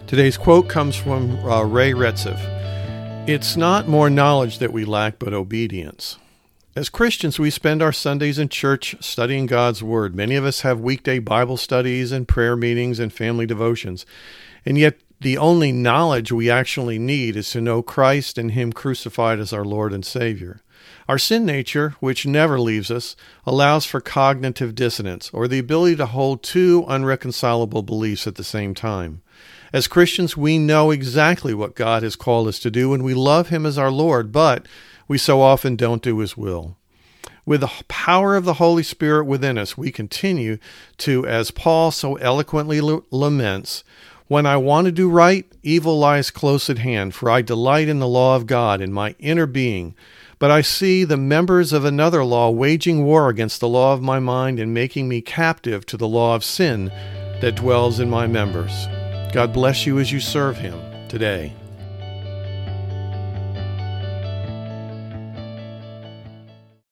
Today's quote comes from Ray Retzev. It's not more knowledge that we lack, but obedience. As Christians, we spend our Sundays in church studying God's Word. Many of us have weekday Bible studies and prayer meetings and family devotions. And yet, the only knowledge we actually need is to know Christ and Him crucified as our Lord and Savior. Our sin nature, which never leaves us, allows for cognitive dissonance, or the ability to hold two unreconcilable beliefs at the same time. As Christians, we know exactly what God has called us to do, and we love Him as our Lord, but we so often don't do His will. With the power of the Holy Spirit within us, we continue to, as Paul so eloquently laments, "When I want to do right, evil lies close at hand, for I delight in the law of God in my inner being. But I see the members of another law waging war against the law of my mind and making me captive to the law of sin that dwells in my members." God bless you as you serve Him today.